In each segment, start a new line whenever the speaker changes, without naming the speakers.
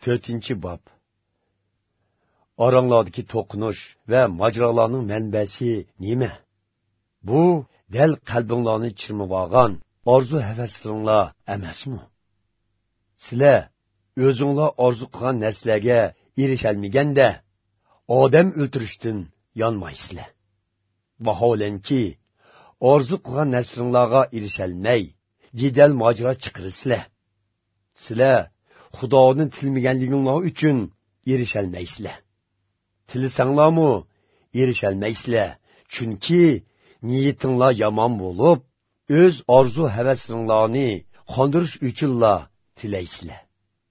4-chi bob. Oranglardagi to'qinish va majrolarning manbasi nima? Bu dal qalbinglarni chirmib orzu havaslaringlar emasmi? Sizlar o'zinglar orzu qilgan narsalarga erishalmaganda odam o'ltirishdan yonmaysizlar. Vaholanki, orzu qilgan narsalarga erishalmay, jidal majro chiqarsizlar. Sizlar Xudoni tilmaganliginglar uchun erishalmaysizlar. Tilsanglarmi erishalmaysizlar, chunki niyatinglar yomon bo'lib, o'z orzu havaslaringlarni qondirish uchunlar tilaysizlar.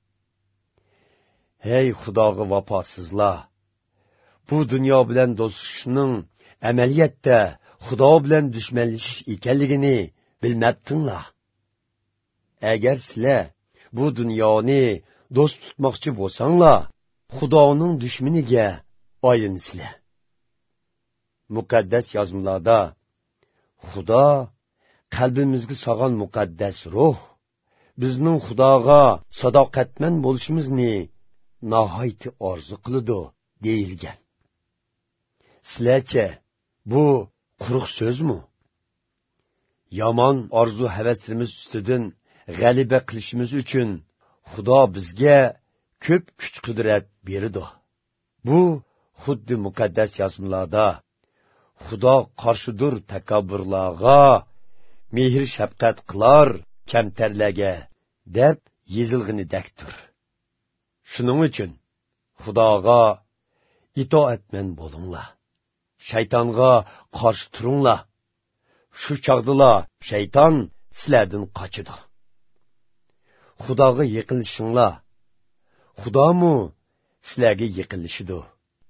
Hey Xudoga vafosizlar! Bu dunyo bilan do'stlikning amaliyotda Xudo bilan dushmanlashish ekanligini bilmabdinglar. Agar sizlar bu dunyoni do'st tutmoqchi bo'lsanglar, Xudoning dushmaniga aylansizlar. Muqaddas yozmalarda Xudo qalbimizga solgan muqaddas ruh bizning Xudoga sadoqatman bo'lishimizni nihoyat orzu qiladi deyilgan. Sizlarcha bu quruq so'zmi? Yomon orzu havaslarimiz ustidan g'alaba qilishimiz uchun Xudo bizga ko'p kuch-qudrat berdi. Bu xuddi muqaddas yozmalarda Xudo qarshidir takabburlarga, mehr shafqat qilar kamtarlarga deb yozilganidekdir. Shuning uchun Xudoga itoatman bo'linglar. Shaytonga qarshi turinglar. Shu chog'dalar shayton sizlardan qochadi. Xudoga yiqilishinglar. Xudomu sizlarga yiqilishidi.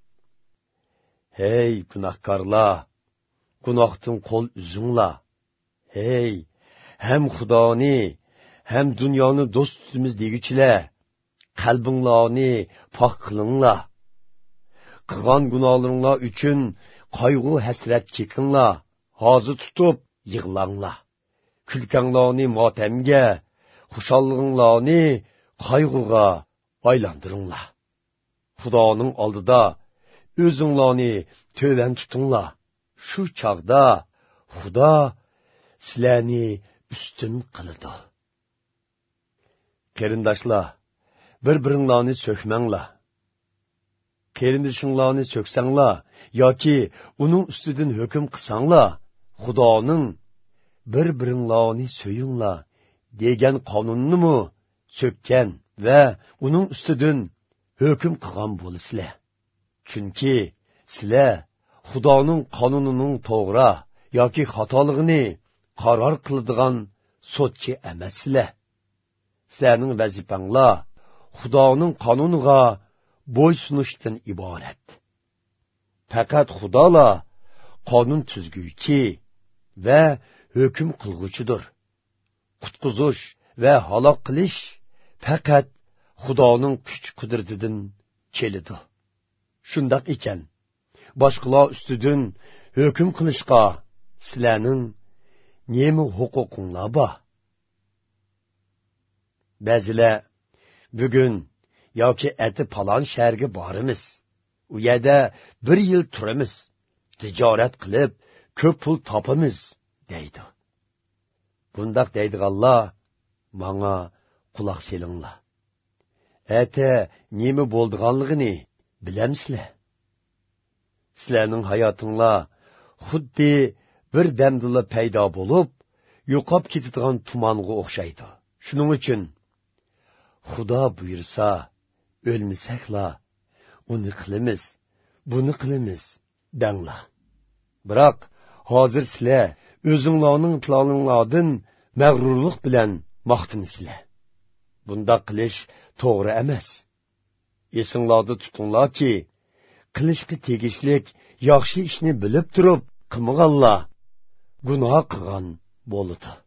Hey gunohkorlar, gunohdan qo'l uzinglar. Hey, ham Xudoni, ham dunyoni do'st tutamiz deguchilar, qalbinglarni pok qilinglar. Qilgan gunohlaringlar uchun qayg'u hasrat chekinglar. Hozir tutib yig'langlar. Kulkanglarni motamga, xushallig'inglarni qayg'uga aylantiringlar. Xudoning oldida o'zinglarni to'van tutinglar. Shu chaqda Xudo sizlarni ustun qiladi. Qarindoshlar, bir-biringlarni so'kmanglar. Qarindishinglarni so'ksanglar yoki uning ustidan hukm qilsanglar, Xudoning bir-biringlarni so'yinglar degan qonunni so'kkan va uning ustidan hukm qilgan bo'lisizlar. Chunki sizlar Xudoning qonunining to'g'ri yoki xatoligini qaror qiladigan sotchi emassizlar. Sizlarning vazifanglar Xudoning qonuniga bo'ysunishdan iborat. Faqat Xudola qonun tuzguvchi va hukm qilguvchidir. Qutqizish va halok qilish faqat Xudoning kuch-qudratidan keladi. Shundoq ekan, boshqalar ustidan hukm qilishga sizlarning nima huquqinglar bor? Ba'zilar bugun yoki ati falon shaharga boramiz. U yerda 1 yil turamiz, tijorat qilib, ko'p pul topamiz deydi. Bundaq deydiganlar menga quloq selinglar. Ati nima bo'ldiganligini bilamsizlar? Sizlarning hayotinglar xuddi bir damdilla paydo bo'lib, yo'qolib ketadigan tumonga o'xshaydi. Shuning uchun Xudo buyursa, o'lmasakla, uni qilamiz, buni qilamiz danglar. Biroq hozir sizlar o'zinglarning planinglardan mag'rurlik bilan maqtansizlar. Bunda qilish to'g'ri emas. Esinglarda tutinglarki, qilishga tegishlik yaxshi ishni bilib turib qilmaganlar gunoh qilgan bo'ladi.